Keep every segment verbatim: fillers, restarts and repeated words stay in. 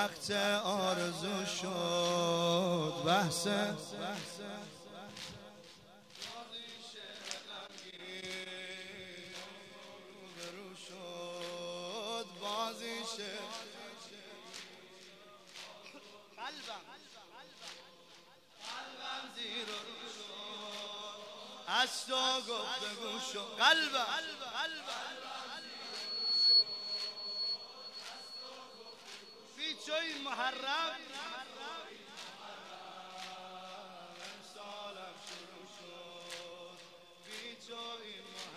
وقت آرزو شد بحث برو شد بازیش قلبم قلبم زیر رو شد از تو گفتگو شد قلبم جوی محرم امسالم شروع شد بی جوی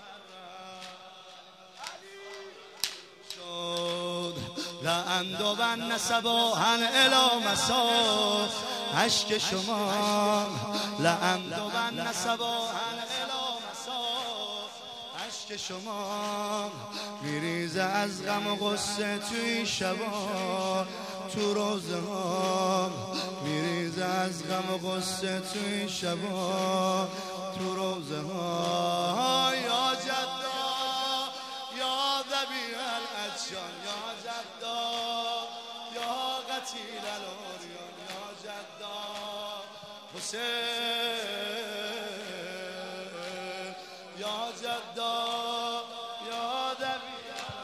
محرم شد لعندوبن نصباهن الی مسا عشق شما لعندوبن نصباهن الی مسا عشق شما میریزه از غم و غصه توی شبا تو روزه ها میریزه از غم و غصه توی شبا تو روزه ها یا جدا یا ذبیح الادشان یا جدا یا قتیل الاریان یا جدا حسین یا جدا یا ذبیح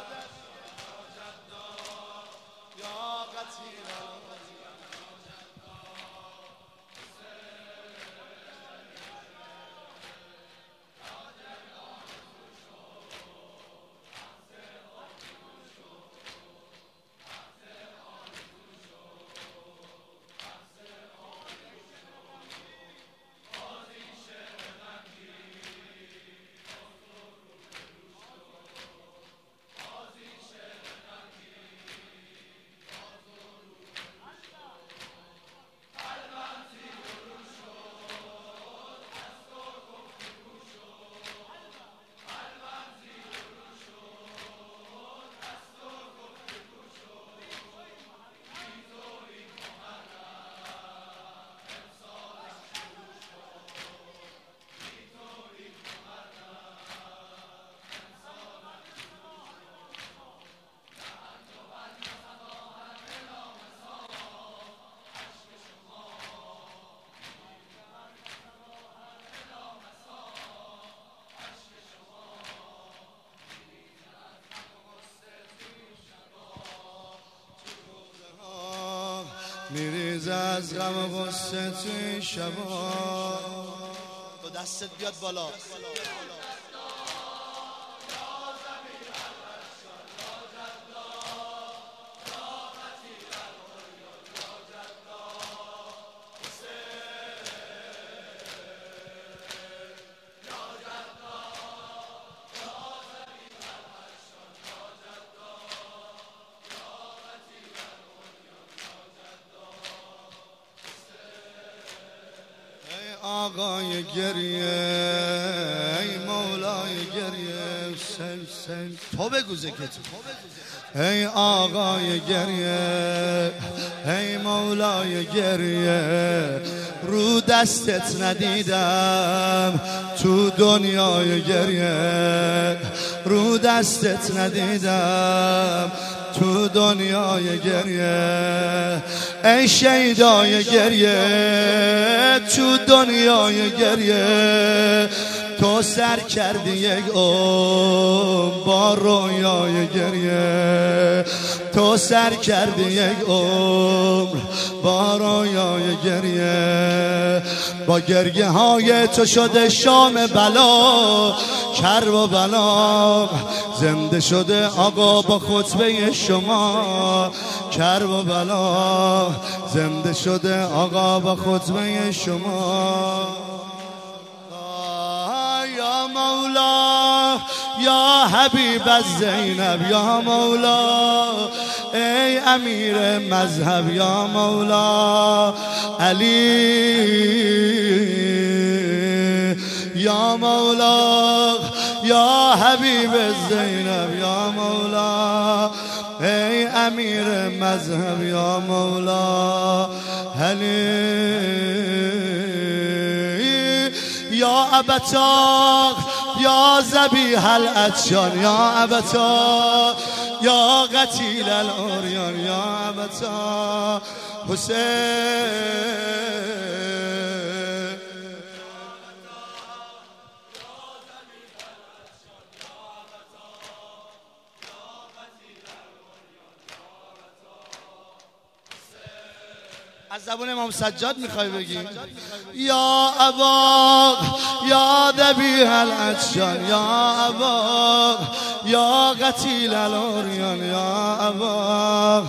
میریزه از غم و غصه توی شبا تو دستت بیاد بالا آقای گریه ای مولای گریه سل سل تو بگو ذکرت ای آقای گریه ای مولای گریه رو دستت ندیدم تو دنیای گریه رو دستت ندیدم تو دنیای گریه ای شیدای گریه تو دنیای گریه تو سر کردی یک عمر با رویای گریه تو سر کردی یک عمر با رویای گریه با گریه های تو شده شام بلا کرب و بلا زنده شده آقا با خطبه شما کرب و بلا زنده شده آقا با خطبه شما یا مولا یا حبیب الزینب یا مولا ای امیر مذهب یا مولا علی یا مولا یا حبیب الزینب یا مولا ای امیر مذهب یا مولا علی یا ابتا یا ذبیح الادشان یا ابتا یا قتیل الاریان یا بتا حسین. از زبون امام سجاد میخوای بگی؟ یا ابا یا ذبیح العطشان یا ابا یا قتیل العریان یا ابا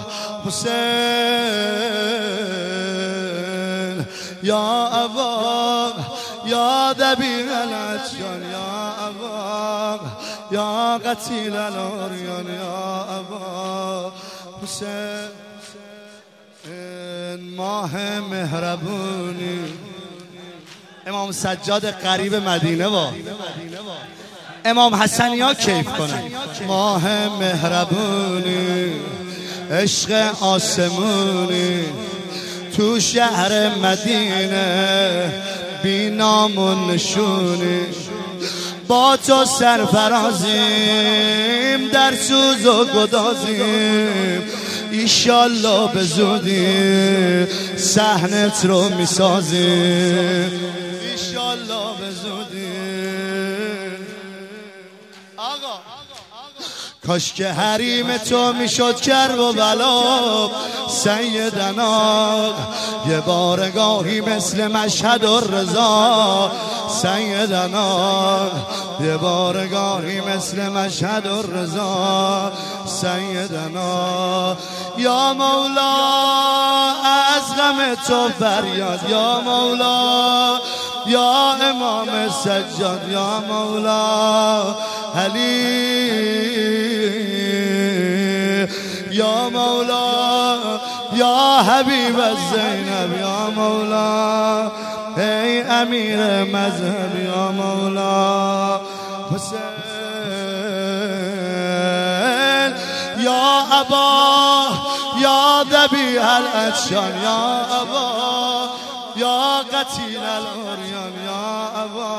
حسین یا ابا یا ذبیح العطشان یا ابا یا قتیل العریان یا ابا حسین. ماه مهربونی امام سجاد قریب مدینه با امام حسنی ها کیف کنن. ماه مهربونی عشق آسمونی تو شهر مدینه بی نام و نشونی با تو سرفرازیم در سوز و گدازیم ایشالله به زودی صحنت رو میسازیم ایشالله به زودی. آقا کاش که حریم تو میشد کرب و بلا سیدنا یه بارگاهی مثل مشهد و رضا سیدنا یه بارگاهی مثل مشهد و رضا سیدنا. یا مولا از غم تو فریاد یا مولا یا امام سجاد یا مولا علی یا مولا یا حبیب الزینب یا مولا ای امیر مذهب یا مولا حسین یا ابا یا ذبیح العطشان یا ابا یا قتیل العریان یا ابا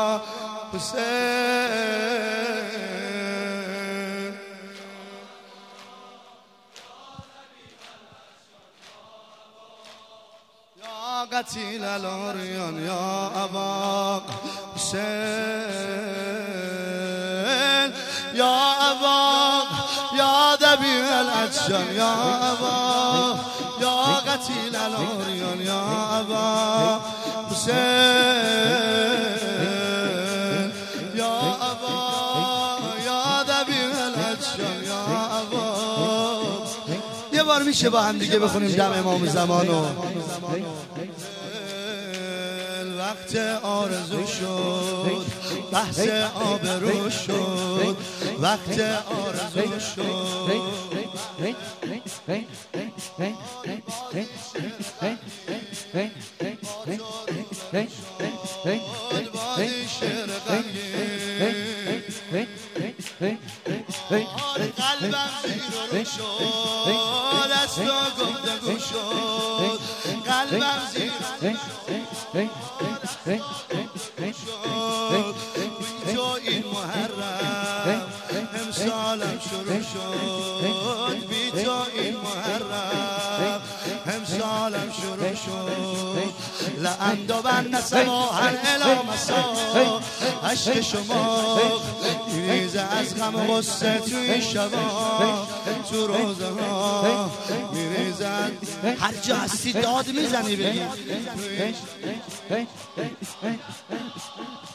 حسین. یا قتیل العریان یا ابا حسین یا ابا یا ذبیح العطشان یا ابا یا قتیل العریان یا ابا حسین یا ابا یا ذبیح العطشان یا ابا. یه بار میشه با هم دیگه بخونیم جمع امام زمانو. وقت آرزو شد بحث آبرو شد وقت آرزو شد بادی شعر غمگین قلبم زیر رو شد از تو گفتگو شد قلبم زیر تو این محرم امسالم شروع شد بی تو این محرم امسالم شروع شد لأندوبن سواها الی مسا عشق شما میریزه از غم و غصه تو این شبا تو روزه ها میریزه. هر جا هستی داد میزنی بگی